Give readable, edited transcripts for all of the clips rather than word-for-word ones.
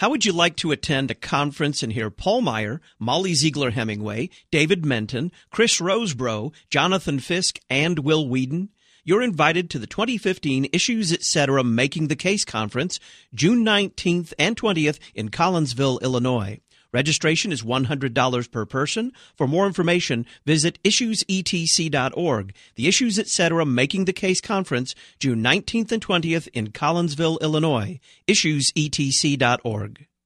How would you like to attend a conference and hear Paul Meyer, Molly Ziegler Hemingway, David Menton, Chris Rosebrough, Jonathan Fisk, and Will Whedon? You're invited to the 2015 Issues Etc. Making the Case Conference, June 19th and 20th in Collinsville, Illinois. Registration is $100 per person. For more information, visit issuesetc.org. The Issues Etc. Making the Case Conference, June 19th and 20th in Collinsville, Illinois. issuesetc.org.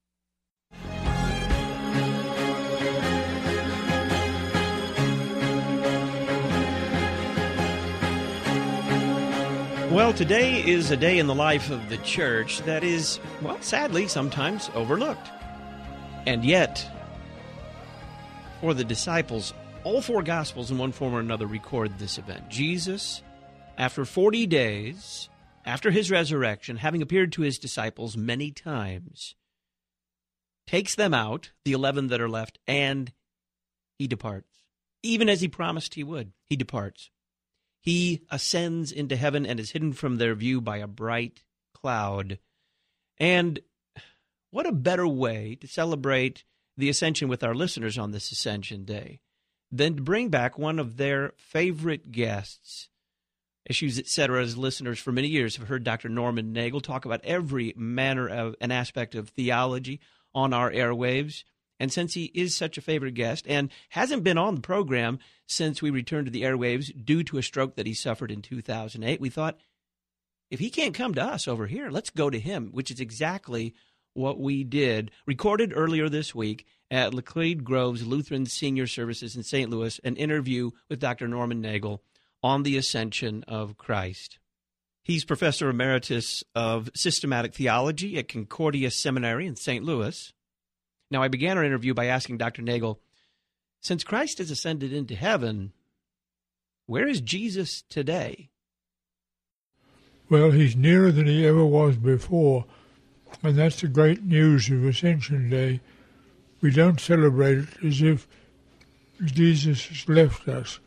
Well, today is a day in the life of the church that is, well, sadly, sometimes overlooked. And yet, for the disciples, all four Gospels in one form or another record this event. Jesus, after 40 days, after his resurrection, having appeared to his disciples many times, takes them out, the 11 that are left, and he departs. Even as he promised he would, he departs. He ascends into heaven and is hidden from their view by a bright cloud. And what a better way to celebrate the Ascension with our listeners on this Ascension Day than to bring back one of their favorite guests. Issues Etc.'s listeners for many years have heard Dr. Norman Nagel talk about every manner of an aspect of theology on our airwaves. And since he is such a favorite guest and hasn't been on the program since we returned to the airwaves due to a stroke that he suffered in 2008, we thought, if he can't come to us over here, let's go to him, which is exactly what we did. Recorded earlier this week at Laclede Groves Lutheran Senior Services in St. Louis, an interview with Dr. Norman Nagel on the Ascension of Christ. He's Professor Emeritus of Systematic Theology at Concordia Seminary in St. Louis. Now, I began our interview by asking Dr. Nagel, since Christ has ascended into heaven, where is Jesus today? Well, he's nearer than he ever was before, and that's the great news of Ascension Day. We don't celebrate it as if Jesus has left us.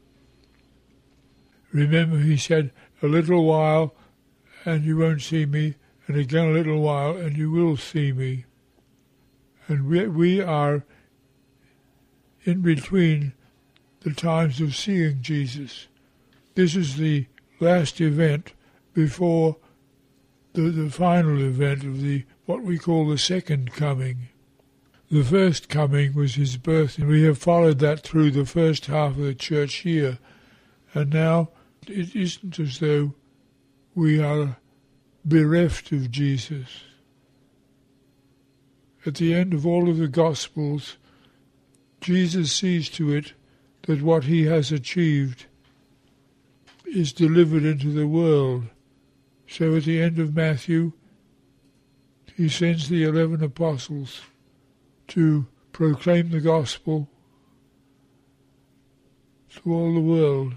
Remember, he said, a little while and you won't see me, and again a little while and you will see me. And we are in between the times of seeing Jesus. This is the last event before the final event of what we call the second coming. The first coming was his birth, and we have followed that through the first half of the church year. And now it isn't as though we are bereft of Jesus. At the end of all of the Gospels, Jesus sees to it that what he has achieved is delivered into the world. So at the end of Matthew, he sends the 11 apostles to proclaim the gospel to all the world.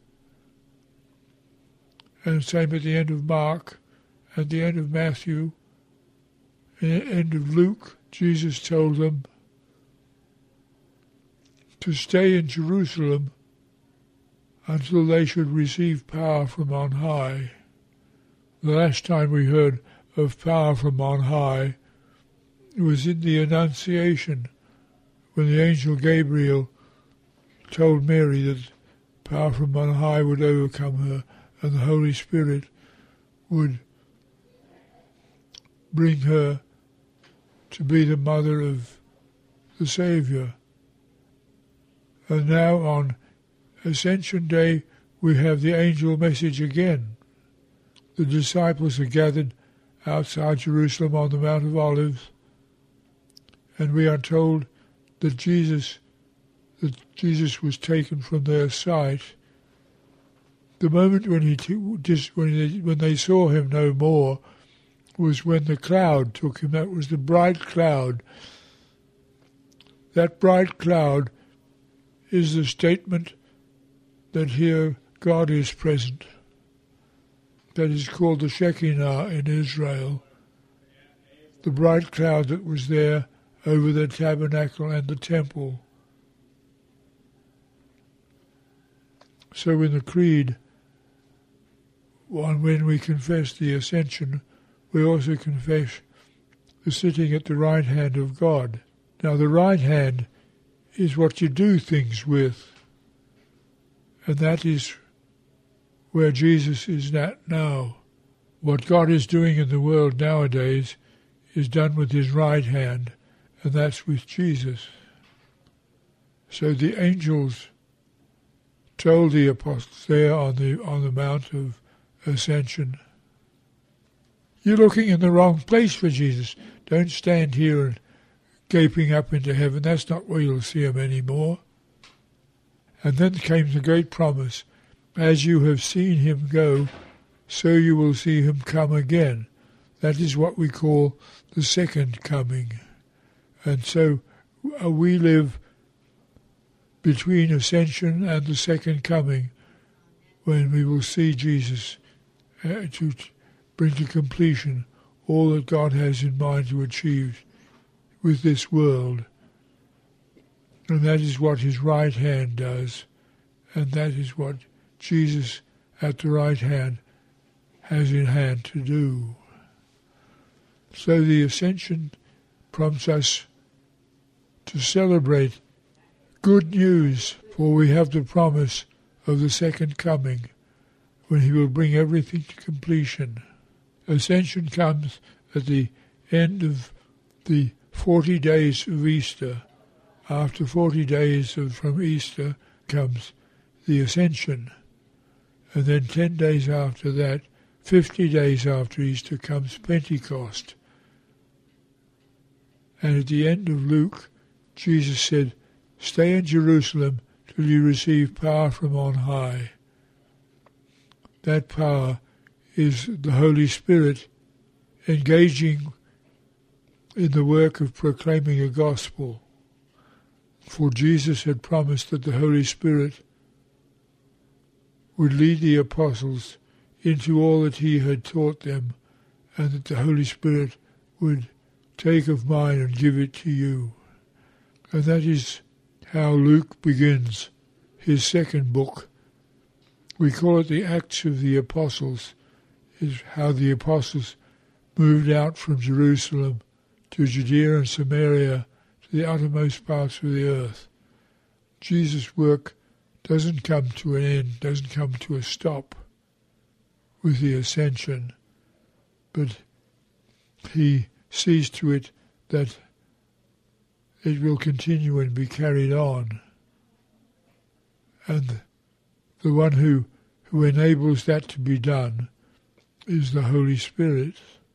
And same at the end of Mark, at the end of Matthew, and at the end of Luke, Jesus told them to stay in Jerusalem until they should receive power from on high. The last time we heard of power from on high, it was in the Annunciation, when the angel Gabriel told Mary that power from on high would overcome her, and the Holy Spirit would bring her to be the mother of the Saviour. And now on Ascension Day, we have the angel message again. The disciples are gathered outside Jerusalem on the Mount of Olives, and we are told that Jesus was taken from their sight. The moment when they saw him no more was when the cloud took him. That was the bright cloud. That bright cloud is the statement that here God is present. That is called the Shekinah in Israel. The bright cloud that was there over the tabernacle and the temple. So in the Creed, when we confess the Ascension, we also confess sitting at the right hand of God. Now the right hand is what you do things with, and that is where Jesus is at now. What God is doing in the world nowadays is done with his right hand, and that's with Jesus. So the angels told the apostles there on the Mount of Ascension, "You're looking in the wrong place for Jesus. Don't stand here and gaping up into heaven. That's not where you'll see him anymore." And then came the great promise, "As you have seen him go, so you will see him come again." That is what we call the second coming. And so we live between ascension and the second coming, when we will see Jesus to bring to completion all that God has in mind to achieve with this world. And that is what his right hand does, and that is what Jesus at the right hand has in hand to do. So the ascension prompts us to celebrate good news, for we have the promise of the second coming, when he will bring everything to completion. Ascension comes at the end of the 40 days of Easter. After 40 days from Easter comes the Ascension. And then 10 days after that, 50 days after Easter, comes Pentecost. And at the end of Luke, Jesus said, "Stay in Jerusalem till you receive power from on high." That power is the Holy Spirit engaging in the work of proclaiming a gospel. For Jesus had promised that the Holy Spirit would lead the apostles into all that he had taught them, and that the Holy Spirit would take of mine and give it to you. And that is how Luke begins his second book. We call it the Acts of the Apostles, is how the apostles moved out from Jerusalem to Judea and Samaria, to the uttermost parts of the earth. Jesus' work doesn't come to an end, doesn't come to a stop with the ascension, but he sees to it that it will continue and be carried on. And the one who enables that to be done is the Holy Spirit.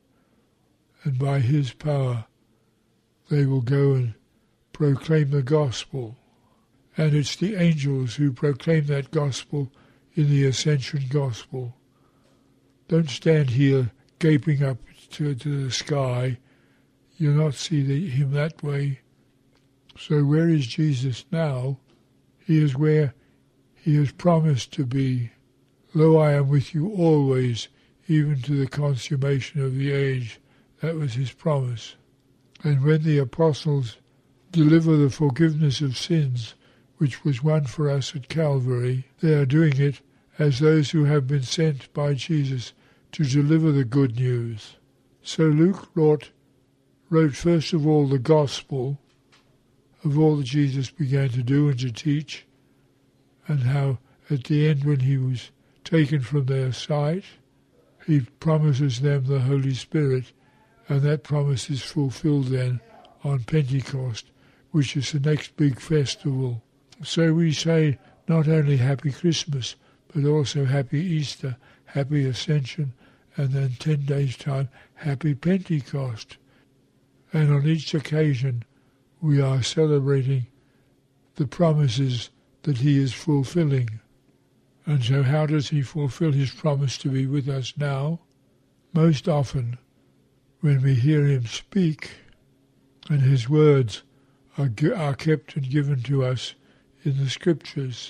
And by his power they will go and proclaim the gospel. And it's the angels who proclaim that gospel in the Ascension Gospel. Don't stand here gaping up to the sky. You'll not see him that way. So where is Jesus now? He is where he has promised to be. "Lo, I am with you always, even to the consummation of the age." That was his promise. And when the apostles deliver the forgiveness of sins, which was won for us at Calvary, they are doing it as those who have been sent by Jesus to deliver the good news. So Luke wrote first of all the gospel of all that Jesus began to do and to teach, and how at the end, when he was taken from their sight, he promises them the Holy Spirit, and that promise is fulfilled then on Pentecost, which is the next big festival. So we say not only Happy Christmas, but also Happy Easter, Happy Ascension, and then 10 days' time, Happy Pentecost. And on each occasion, we are celebrating the promises that he is fulfilling. And so how does he fulfill his promise to be with us now? Most often, when we hear him speak, and his words are kept and given to us in the Scriptures.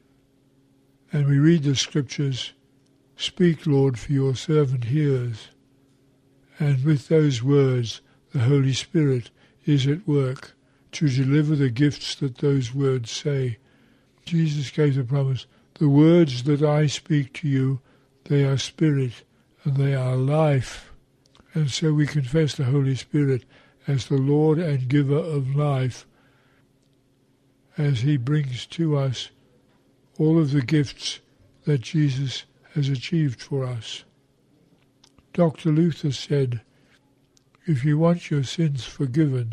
And we read the Scriptures, "Speak, Lord, for your servant hears." And with those words, the Holy Spirit is at work to deliver the gifts that those words say. Jesus gave the promise, "The words that I speak to you, they are spirit and they are life." And so we confess the Holy Spirit as the Lord and giver of life, as he brings to us all of the gifts that Jesus has achieved for us. Dr. Luther said, if you want your sins forgiven,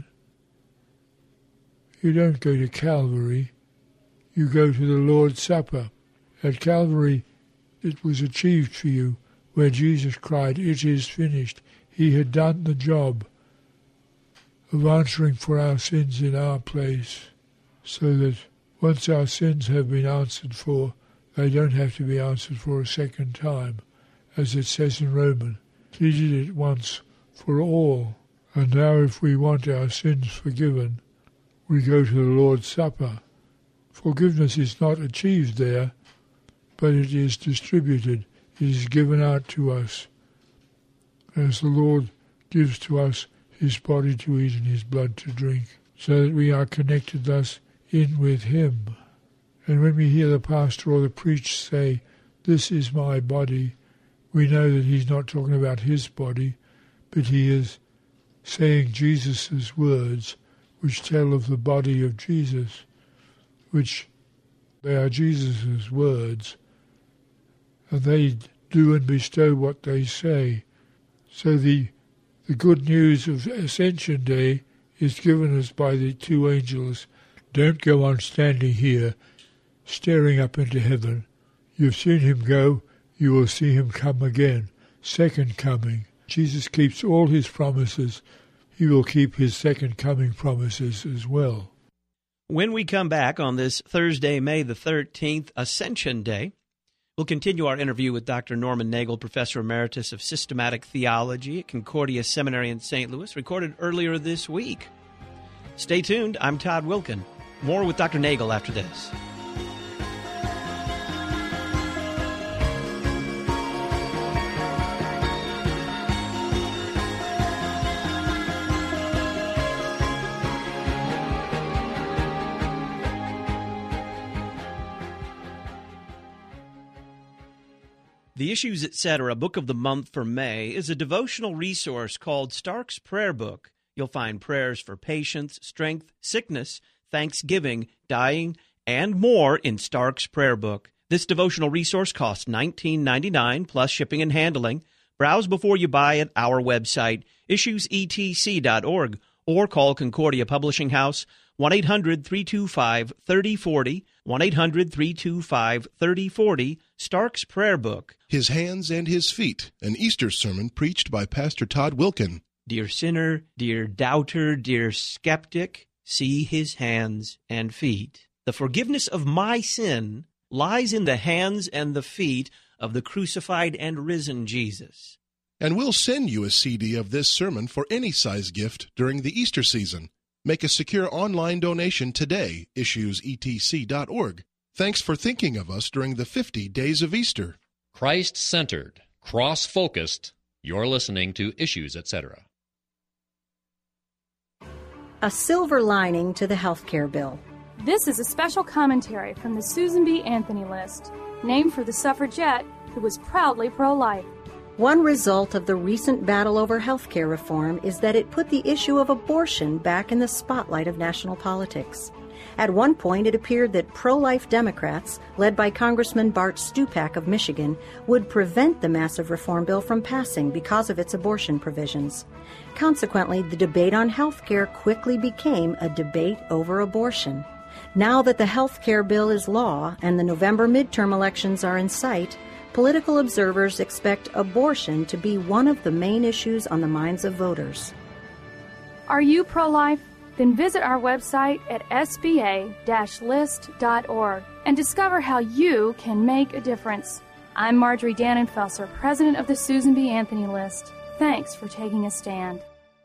you don't go to Calvary, you go to the Lord's Supper. At Calvary, it was achieved for you, where Jesus cried, "It is finished." He had done the job of answering for our sins in our place, so that once our sins have been answered for, they don't have to be answered for a second time, as it says in Romans. He did it once for all. And now if we want our sins forgiven, we go to the Lord's Supper. Forgiveness is not achieved there, but it is distributed. It is given out to us as the Lord gives to us his body to eat and his blood to drink, so that we are connected thus in with him. And when we hear the pastor or the preacher say, "This is my body," we know that he's not talking about his body, but he is saying Jesus' words, which tell of the body of Jesus, which they are Jesus' words, and they do and bestow what they say. So the good news of Ascension Day is given us by the two angels. Don't go on standing here, staring up into heaven. You've seen him go, you will see him come again. Second coming. Jesus keeps all his promises. He will keep his second coming promises as well. When we come back on this Thursday, May the 13th, Ascension Day, we'll continue our interview with Dr. Norman Nagel, Professor Emeritus of Systematic Theology at Concordia Seminary in St. Louis, recorded earlier this week. Stay tuned. I'm Todd Wilkin. More with Dr. Nagel after this. The Issues, Etc. Book of the Month for May is a devotional resource called Stark's Prayer Book. You'll find prayers for patience, strength, sickness, thanksgiving, dying, and more in Stark's Prayer Book. This devotional resource costs $19.99 plus shipping and handling. Browse before you buy at our website, issuesetc.org, or call Concordia Publishing House, 1-800-325-3040, 1-800-325-3040, Stark's Prayer Book. His Hands and His Feet, an Easter sermon preached by Pastor Todd Wilkin. Dear sinner, dear doubter, dear skeptic, see his hands and feet. The forgiveness of my sin lies in the hands and the feet of the crucified and risen Jesus. And we'll send you a CD of this sermon for any size gift during the Easter season. Make a secure online donation today, issuesetc.org. Thanks for thinking of us during the 50 days of Easter. Christ-centered, cross-focused, you're listening to Issues, Etc. A silver lining to the healthcare bill. This is a special commentary from the Susan B. Anthony List, named for the suffragette who was proudly pro-life. One result of the recent battle over healthcare reform is that it put the issue of abortion back in the spotlight of national politics. At one point, it appeared that pro-life Democrats, led by Congressman Bart Stupak of Michigan, would prevent the massive reform bill from passing because of its abortion provisions. Consequently, the debate on health care quickly became a debate over abortion. Now that the health care bill is law and the November midterm elections are in sight, political observers expect abortion to be one of the main issues on the minds of voters. Are you pro-life? Then visit our website at sba-list.org and discover how you can make a difference. I'm Marjorie Dannenfelser, president of the Susan B. Anthony List. Thanks for taking a stand.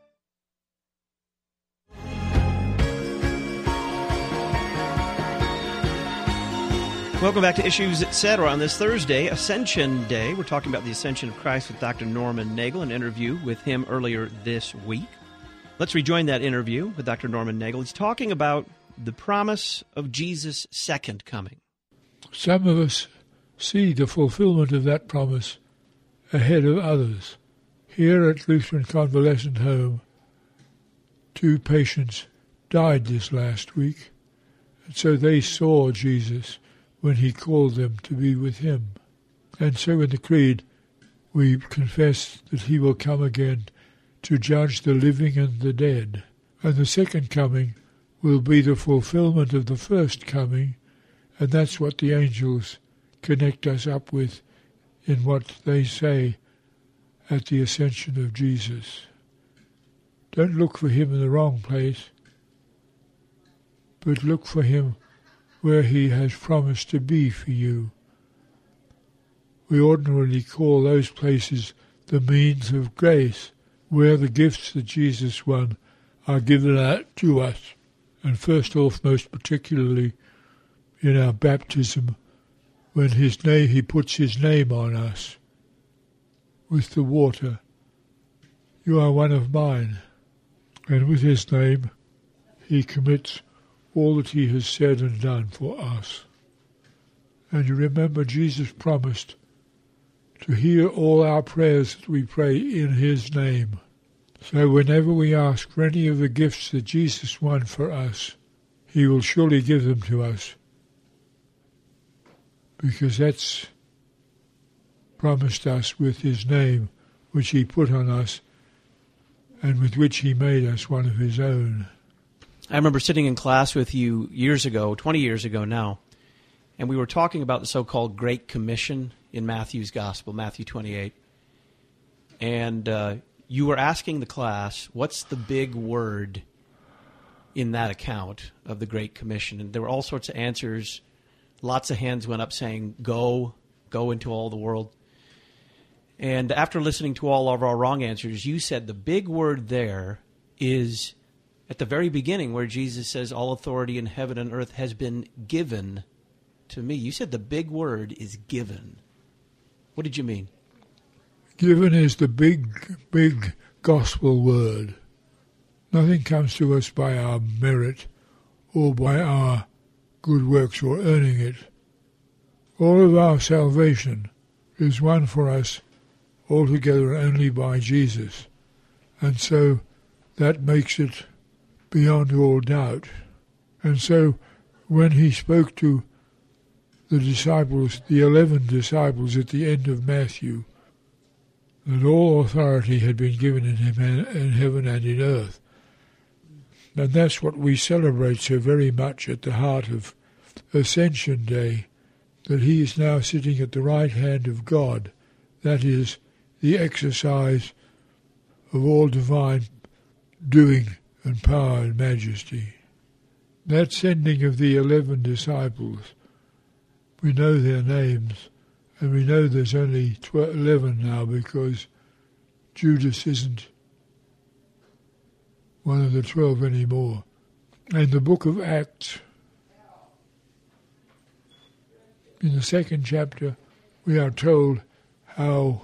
Welcome back to Issues, Etc. On this Thursday, Ascension Day. We're talking about the Ascension of Christ with Dr. Norman Nagel, an interview with him earlier this week. Let's rejoin that interview with Dr. Norman Nagel. He's talking about the promise of Jesus' second coming. Some of us see the fulfillment of that promise ahead of others. Here at Lutheran Convalescent Home, 2 patients died this last week, and so they saw Jesus when he called them to be with him. And so in the Creed, we confess that he will come again to judge the living and the dead. And the second coming will be the fulfillment of the first coming, and that's what the angels connect us up with in what they say at the ascension of Jesus. Don't look for him in the wrong place, but look for him where he has promised to be for you. We ordinarily call those places the means of grace, where the gifts that Jesus won are given out to us. And first off, most particularly in our baptism, when he puts his name on us with the water. You are one of mine. And with his name, he commits all that he has said and done for us. And you remember Jesus promised to hear all our prayers that we pray in his name. So whenever we ask for any of the gifts that Jesus won for us, he will surely give them to us, because that's promised us with his name, which he put on us and with which he made us one of his own. I remember sitting in class with you years ago, 20 years ago now, and we were talking about the so-called Great Commission in Matthew's Gospel, Matthew 28. And you were asking the class, what's the big word in that account of the Great Commission? And there were all sorts of answers. Lots of hands went up saying, go into all the world. And after listening to all of our wrong answers, you said the big word there is at the very beginning where Jesus says, all authority in heaven and earth has been given to me. You said the big word is given. What did you mean? Given is the big gospel word. Nothing comes to us by our merit or by our good works or earning it. All of our salvation is won for us altogether only by Jesus. And so that makes it beyond all doubt. And so when he spoke to the disciples, the 11 disciples at the end of Matthew, that all authority had been given in him in heaven and in earth. And that's what we celebrate so very much at the heart of Ascension Day, that he is now sitting at the right hand of God. That is the exercise of all divine doing and power and majesty. That sending of the 11 disciples, we know their names, and we know there's only 11 now because Judas isn't one of the 12 anymore. And the book of Acts, in the 2nd chapter, we are told how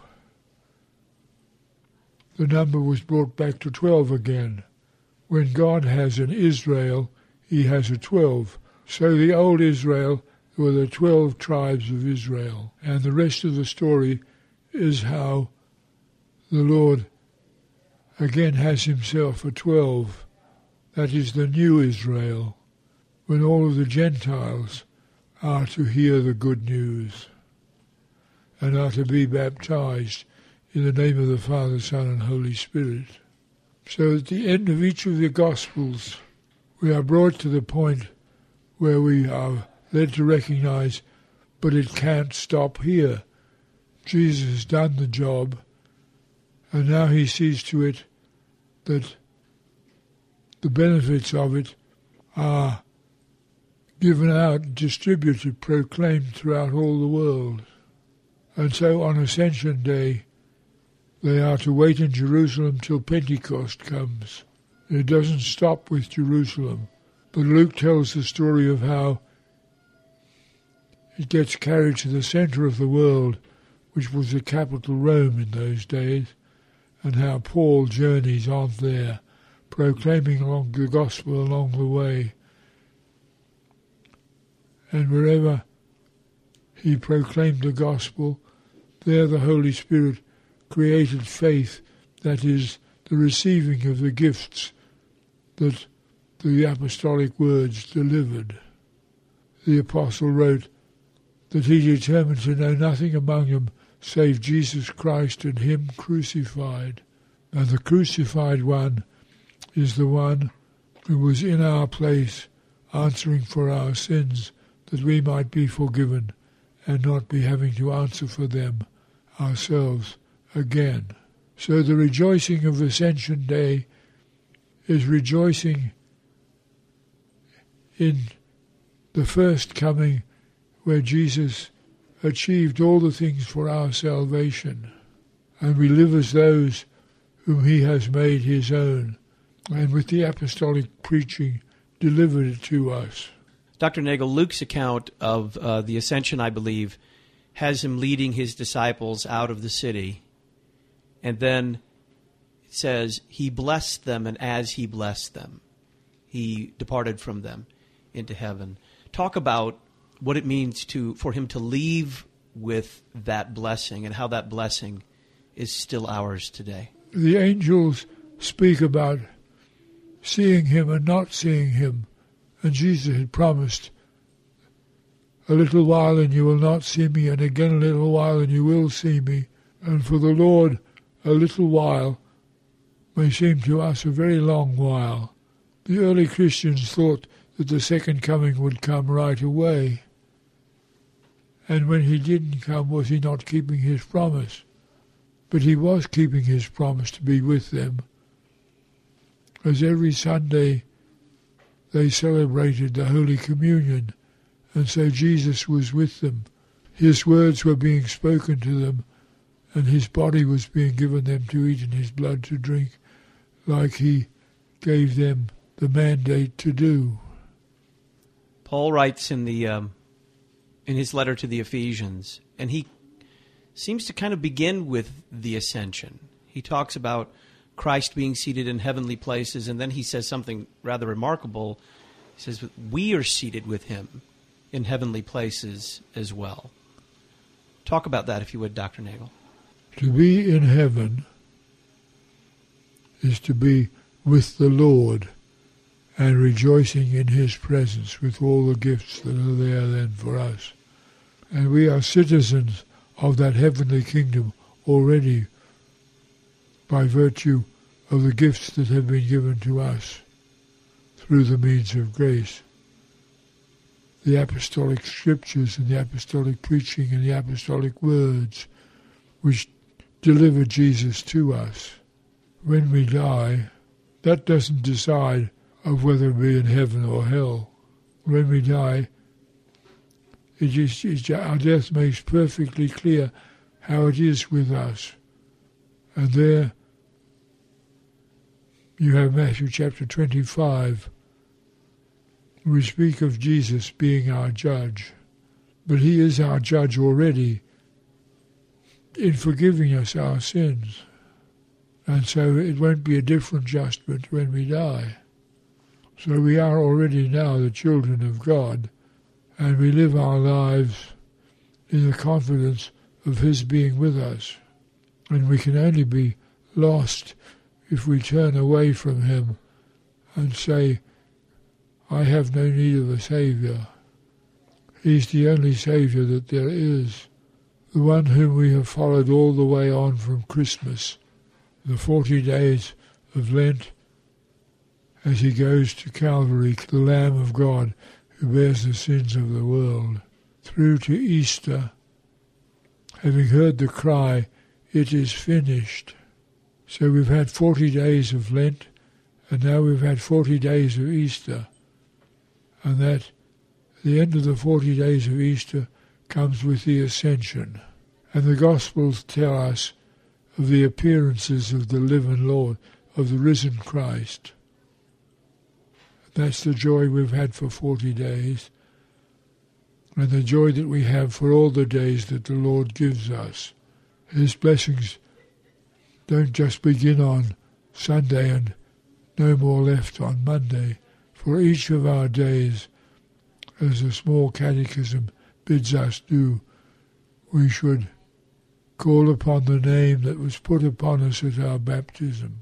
the number was brought back to 12 again. When God has an Israel, he has a 12. So the old Israel were the 12 tribes of Israel. And the rest of the story is how the Lord again has himself a 12. That is the new Israel, when all of the Gentiles are to hear the good news and are to be baptized in the name of the Father, Son, and Holy Spirit. So at the end of each of the Gospels, we are brought to the point where we are led to recognize, but it can't stop here. Jesus has done the job, and now he sees to it that the benefits of it are given out, distributed, proclaimed throughout all the world. And so on Ascension Day, they are to wait in Jerusalem till Pentecost comes. It doesn't stop with Jerusalem, but Luke tells the story of how it gets carried to the center of the world, which was the capital Rome in those days, and how Paul journeys on there, proclaiming along the gospel along the way. And wherever he proclaimed the gospel, there the Holy Spirit created faith that is, the receiving of the gifts that the apostolic words delivered. The apostle wrote that he determined to know nothing among them save Jesus Christ and him crucified. And the crucified one is the one who was in our place, answering for our sins, that we might be forgiven and not be having to answer for them ourselves again. So the rejoicing of Ascension Day is rejoicing in the first coming, where Jesus achieved all the things for our salvation, and we live as those whom he has made his own, and with the apostolic preaching delivered it to us. Dr. Nagel, Luke's account of the Ascension, I believe, has him leading his disciples out of the city, and then it says he blessed them, and as he blessed them, he departed from them into heaven. Talk about what it means for him to leave with that blessing and how that blessing is still ours today. The angels speak about seeing him and not seeing him, and Jesus had promised, a little while and you will not see me, and again a little while and you will see me. And for the Lord, a little while may seem to us a very long while. The early Christians thought that the second coming would come right away. And when he didn't come, was he not keeping his promise? But he was keeping his promise to be with them. As every Sunday they celebrated the Holy Communion, and so Jesus was with them. His words were being spoken to them, and his body was being given them to eat and his blood to drink, like he gave them the mandate to do. Paul writes in his letter to the Ephesians, and he seems to kind of begin with the ascension. He talks about Christ being seated in heavenly places, and then he says something rather remarkable. He says, we are seated with him in heavenly places as well. Talk about that, if you would, Dr. Nagel. To be in heaven is to be with the Lord and rejoicing in his presence with all the gifts that are there then for us. And we are citizens of that heavenly kingdom already by virtue of the gifts that have been given to us through the means of grace. The apostolic scriptures and the apostolic preaching and the apostolic words which deliver Jesus to us. When we die, that doesn't decide of whether we're in heaven or hell. When we die, our death makes perfectly clear how it is with us. And there you have Matthew chapter 25. We speak of Jesus being our judge, but he is our judge already in forgiving us our sins. And so it won't be a different judgment when we die. So we are already now the children of God, and we live our lives in the confidence of his being with us. And we can only be lost if we turn away from him and say, I have no need of a Saviour. He's the only Saviour that there is, the one whom we have followed all the way on from Christmas, the 40 days of Lent, as he goes to Calvary, the Lamb of God who bears the sins of the world, through to Easter, having heard the cry, it is finished. So we've had 40 days of Lent, and now we've had 40 days of Easter. And that the end of the 40 days of Easter comes with the Ascension. And the Gospels tell us of the appearances of the living Lord, of the risen Christ. That's the joy we've had for 40 days, and the joy that we have for all the days that the Lord gives us. His blessings don't just begin on Sunday and no more left on Monday. For each of our days, as the small catechism bids us do, we should call upon the name that was put upon us at our baptism.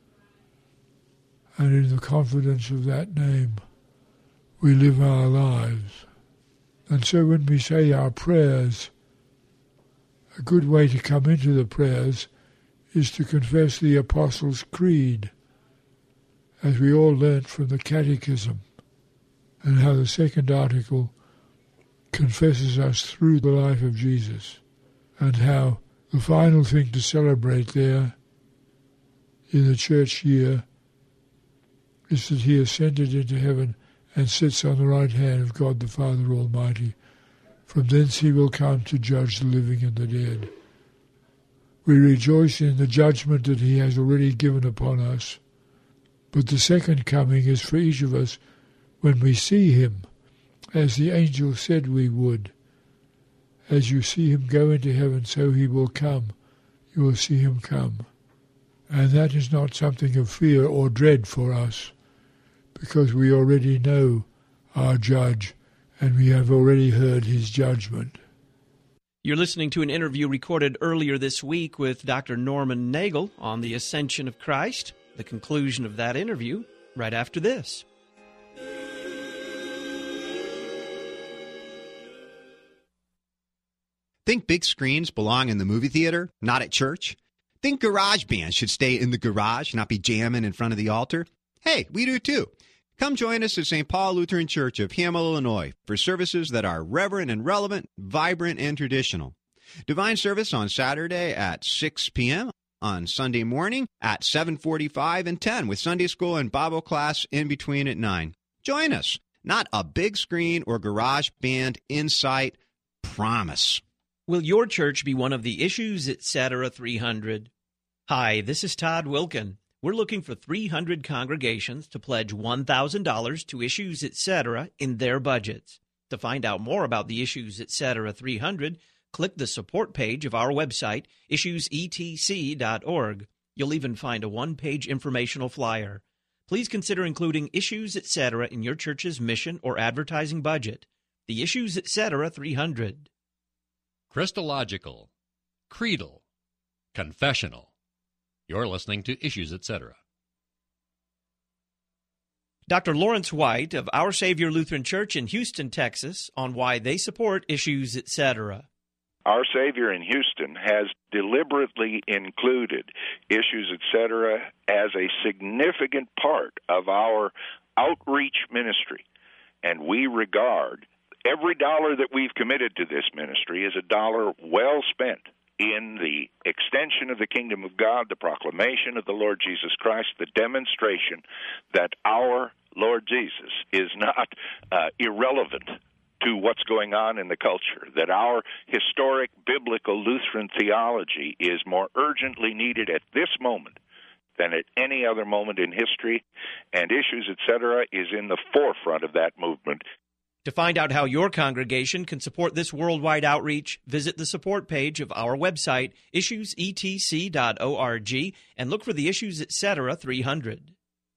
And in the confidence of that name, we live our lives. And so when we say our prayers, a good way to come into the prayers is to confess the Apostles' Creed, as we all learnt from the Catechism, and how the second article confesses us through the life of Jesus, and how the final thing to celebrate there in the church year is that he ascended into heaven and sits on the right hand of God the Father Almighty. From thence he will come to judge the living and the dead. We rejoice in the judgment that he has already given upon us. But the second coming is for each of us when we see him, as the angel said we would. As you see him go into heaven, so he will come. You will see him come. And that is not something of fear or dread for us, because we already know our judge, and we have already heard his judgment. You're listening to an interview recorded earlier this week with Dr. Norman Nagel on the Ascension of Christ. The conclusion of that interview right after this. Think big screens belong in the movie theater, not at church? Think garage bands should stay in the garage, not be jamming in front of the altar? Hey, we do too. Come join us at St. Paul Lutheran Church of Hamel, Illinois, for services that are reverent and relevant, vibrant and traditional. Divine service on Saturday at 6 p.m., on Sunday morning at 7:45 and 10, with Sunday school and Bible class in between at 9. Join us. Not a big screen or garage band in sight. Promise. Will your church be one of the Issues Etc. 300? Hi, this is Todd Wilkin. We're looking for 300 congregations to pledge $1,000 to Issues Etc. in their budgets. To find out more about the Issues Etc. 300, click the support page of our website, issuesetc.org. You'll even find a one-page informational flyer. Please consider including Issues Etc. in your church's mission or advertising budget. The Issues Etc. 300. Christological, creedal, confessional. You're listening to Issues Etc. Dr. Lawrence White of Our Savior Lutheran Church in Houston, Texas, on why they support Issues Etc. Our Savior in Houston has deliberately included Issues Etc. as a significant part of our outreach ministry, and we regard every dollar that we've committed to this ministry as a dollar well spent in the extension of the kingdom of God, the proclamation of the Lord Jesus Christ, the demonstration that our Lord Jesus is not irrelevant to what's going on in the culture, that our historic biblical Lutheran theology is more urgently needed at this moment than at any other moment in history, and Issues Etc. is in the forefront of that movement. To find out how your congregation can support this worldwide outreach, visit the support page of our website, issuesetc.org, and look for the Issues Etc. 300.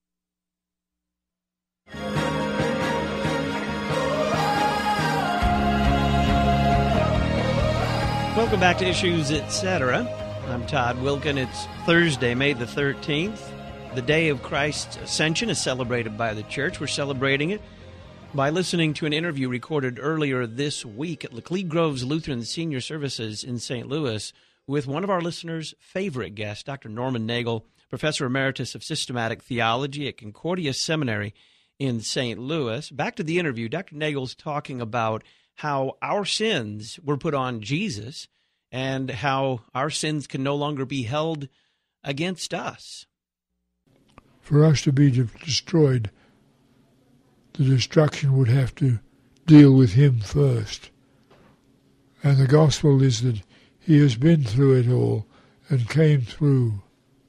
Welcome back to Issues Etc. I'm Todd Wilkin. It's Thursday, May the 13th. The day of Christ's Ascension is celebrated by the church. We're celebrating it by listening to an interview recorded earlier this week at Laclede Groves Lutheran Senior Services in St. Louis with one of our listeners' favorite guests, Dr. Norman Nagel, Professor Emeritus of Systematic Theology at Concordia Seminary in St. Louis. Back to the interview, Dr. Nagel's talking about how our sins were put on Jesus and how our sins can no longer be held against us. For us to be destroyed, the destruction would have to deal with him first. And the gospel is that he has been through it all and came through.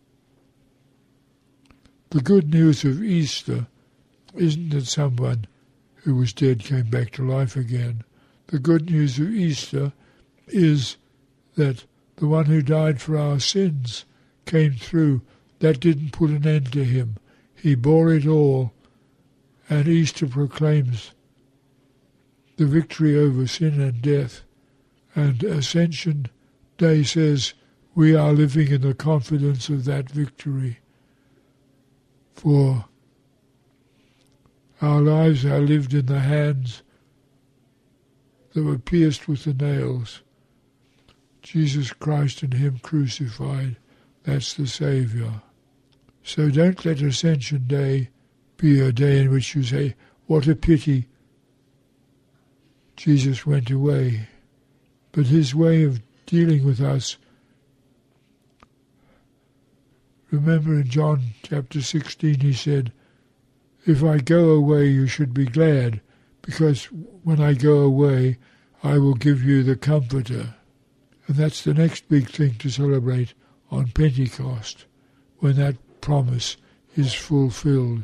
The good news of Easter isn't that someone who was dead came back to life again. The good news of Easter is that the one who died for our sins came through. That didn't put an end to him. He bore it all. And Easter proclaims the victory over sin and death, and ascension day says we are living in the confidence of that victory. For our lives are lived in the hands that were pierced with the nails. Jesus Christ and Him crucified, that's the Saviour. So don't let Ascension Day be a day in which you say, what a pity Jesus went away. But His way of dealing with us, remember in John chapter 16 He said, if I go away you should be glad, because when I go away I will give you the Comforter. And that's the next big thing to celebrate on Pentecost, when that promise is fulfilled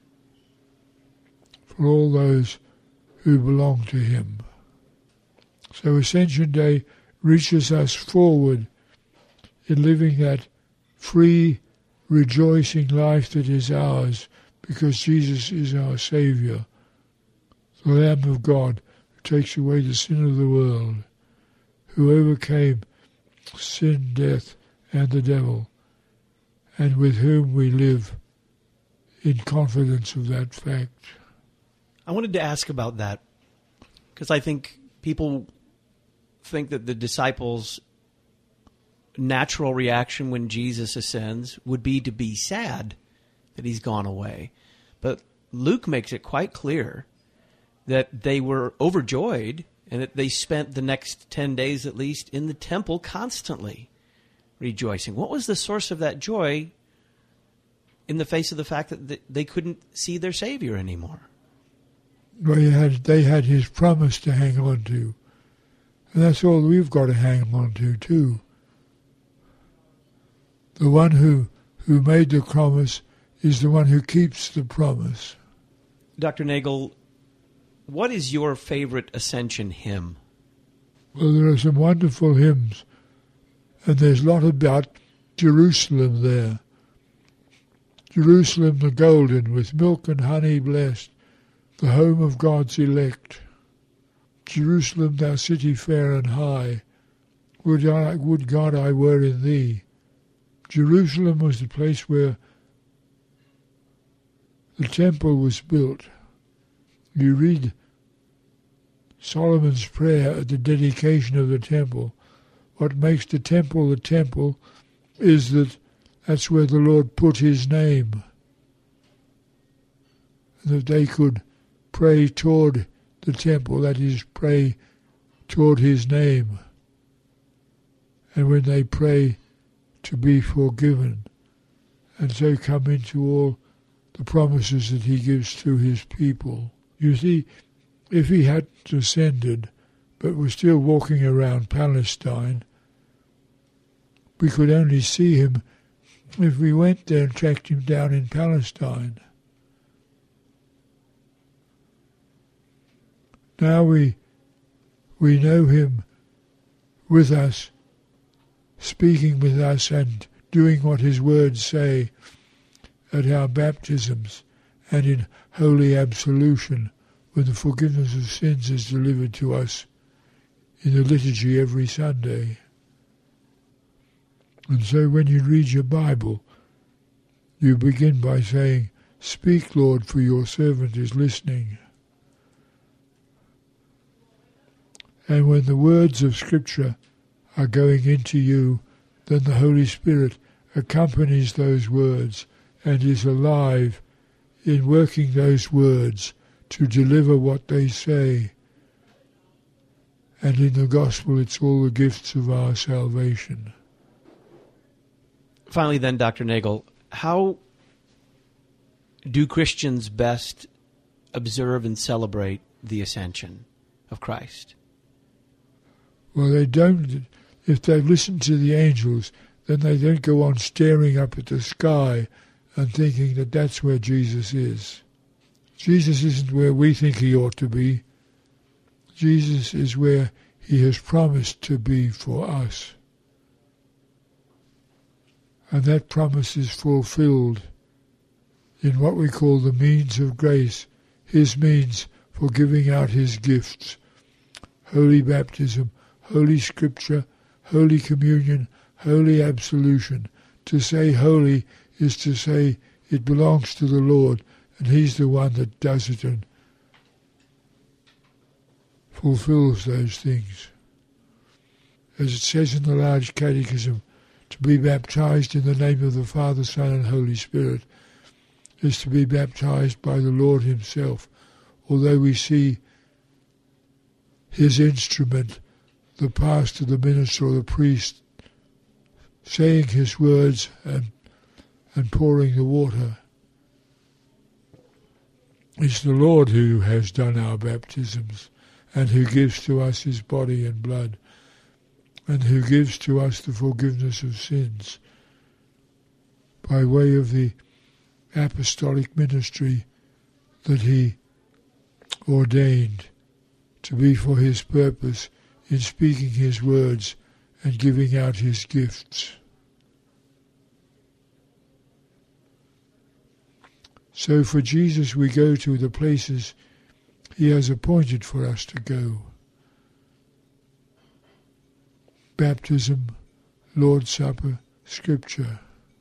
for all those who belong to Him. So Ascension Day reaches us forward in living that free, rejoicing life that is ours, because Jesus is our Saviour, the Lamb of God who takes away the sin of the world, who overcame sin, death, and the devil, and with whom we live in confidence of that fact. I wanted to ask about that, because I think people think that the disciples' natural reaction when Jesus ascends would be to be sad that He's gone away. But Luke makes it quite clear that they were overjoyed and that they spent the next 10 days at least in the temple constantly rejoicing. What was the source of that joy in the face of the fact that they couldn't see their Savior anymore? Well, they had His promise to hang on to. And that's all we've got to hang on to, too. The one who made the promise is the one who keeps the promise. Dr. Nagel, what is your favorite Ascension hymn? Well, there are some wonderful hymns, and there's a lot about Jerusalem there. Jerusalem the golden, with milk and honey blessed, the home of God's elect. Jerusalem, thou city fair and high, would God I were in thee. Jerusalem was the place where the temple was built. You read Solomon's prayer at the dedication of the temple. What makes the temple is that that's where the Lord put His name. And that they could pray toward the temple, that is, pray toward His name. And when they pray, to be forgiven, and so come into all the promises that He gives to His people. You see, if He had ascended, but was still walking around Palestine, we could only see Him if we went there and tracked Him down in Palestine. Now we know Him with us, speaking with us and doing what His words say at our baptisms and in holy absolution, when the forgiveness of sins is delivered to us in the liturgy every Sunday. And so when you read your Bible, you begin by saying, "Speak, Lord, for your servant is listening." And when the words of Scripture are going into you, then the Holy Spirit accompanies those words and is alive in working those words to deliver what they say. And in the gospel, it's all the gifts of our salvation. Finally then, Dr. Nagel, how do Christians best observe and celebrate the ascension of Christ? Well, they don't. If they've listened to the angels, then they don't go on staring up at the sky and thinking that that's where Jesus is. Jesus isn't where we think He ought to be. Jesus is where He has promised to be for us. And that promise is fulfilled in what we call the means of grace, His means for giving out His gifts: holy baptism, Holy Scripture, Holy Communion, Holy Absolution. To say holy is to say it belongs to the Lord, and He's the one that does it and fulfills those things. As it says in the Large Catechism, to be baptized in the name of the Father, Son, and Holy Spirit is to be baptized by the Lord Himself, although we see His instrument, the pastor, the minister, or the priest, saying His words and pouring the water. It's the Lord who has done our baptisms and who gives to us His body and blood and who gives to us the forgiveness of sins by way of the apostolic ministry that He ordained to be for His purpose in speaking His words and giving out His gifts. So for Jesus we go to the places He has appointed for us to go. Baptism, Lord's Supper, Scripture.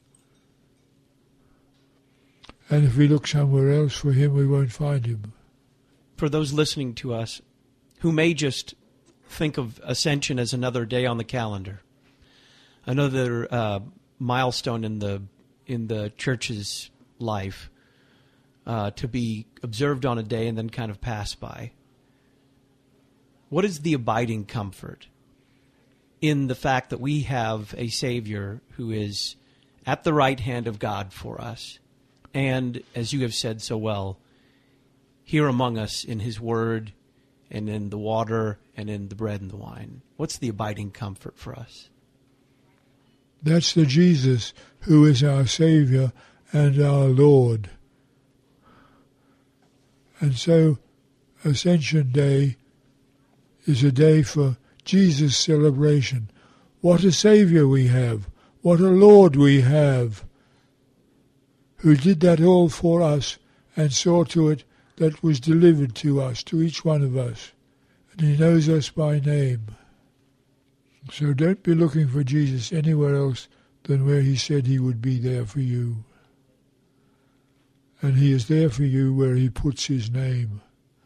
And if we look somewhere else for Him, we won't find Him. For those listening to us who may just think of Ascension as another day on the calendar, another milestone in the church's life, to be observed on a day and then kind of pass by, what is the abiding comfort in the fact that we have a Savior who is at the right hand of God for us, and, as you have said so well, here among us in His Word and in the water and in the bread and the wine? What's the abiding comfort for us? That's the Jesus who is our Savior and our Lord. And so Ascension Day is a day for Jesus' celebration. What a Saviour we have. What a Lord we have, who did that all for us and saw to it that was delivered to us, to each one of us. And He knows us by name. So don't be looking for Jesus anywhere else than where He said He would be there for you. And He is there for you where He puts His name.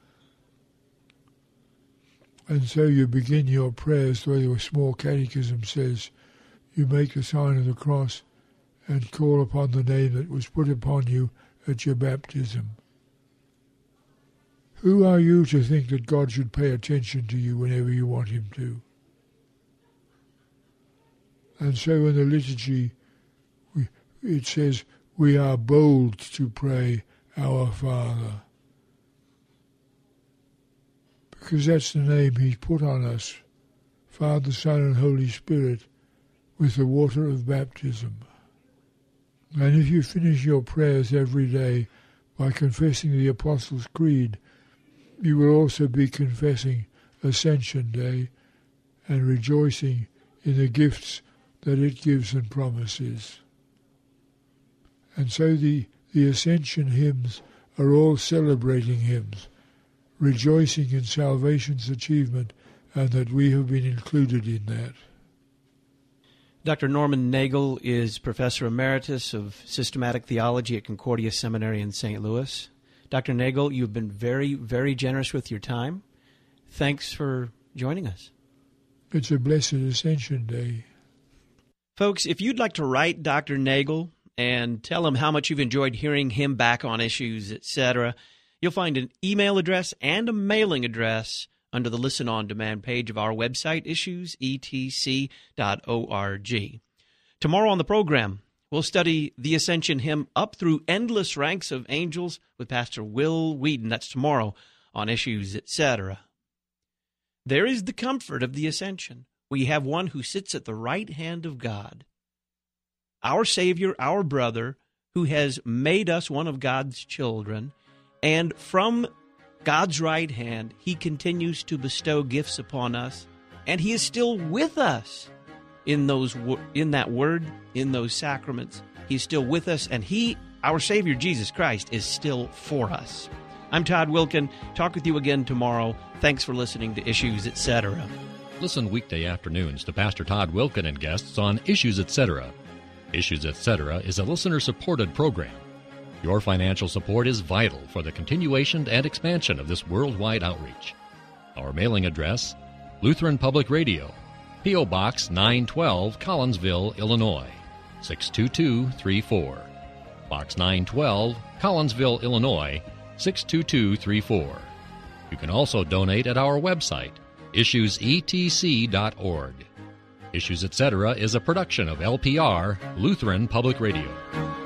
And so you begin your prayers the way the small catechism says. You make the sign of the cross and call upon the name that was put upon you at your baptism. Who are you to think that God should pay attention to you whenever you want Him to? And so in the liturgy it says, we are bold to pray, Our Father. Because that's the name He's put on us, Father, Son, and Holy Spirit, with the water of baptism. And if you finish your prayers every day by confessing the Apostles' Creed, you will also be confessing Ascension Day and rejoicing in the gifts that it gives and promises. And so the Ascension hymns are all celebrating hymns, rejoicing in salvation's achievement and that we have been included in that. Dr. Norman Nagel is Professor Emeritus of Systematic Theology at Concordia Seminary in St. Louis. Dr. Nagel, you've been very, very generous with your time. Thanks for joining us. It's a blessed Ascension Day. Folks, if you'd like to write Dr. Nagel and tell him how much you've enjoyed hearing him back on issues, etc., you'll find an email address and a mailing address under the Listen On Demand page of our website, issuesetc.org. Tomorrow on the program, we'll study the Ascension hymn Up Through Endless Ranks of Angels with Pastor Will Whedon. That's tomorrow on Issues, etc. There is the comfort of the Ascension. We have one who sits at the right hand of God, our Savior, our brother, who has made us one of God's children, and from God's right hand, He continues to bestow gifts upon us, and He is still with us in that Word, in those sacraments. He's still with us, and He, our Savior Jesus Christ, is still for us. I'm Todd Wilkin. Talk with you again tomorrow. Thanks for listening to Issues, etc. Listen weekday afternoons to Pastor Todd Wilken and guests on Issues Etc. Issues Etc. is a listener-supported program. Your financial support is vital for the continuation and expansion of this worldwide outreach. Our mailing address, Lutheran Public Radio, P.O. Box 912, Collinsville, Illinois, 62234. Box 912, Collinsville, Illinois, 62234. You can also donate at our website, issuesetc.org. Issues Etc. is a production of LPR, Lutheran Public Radio.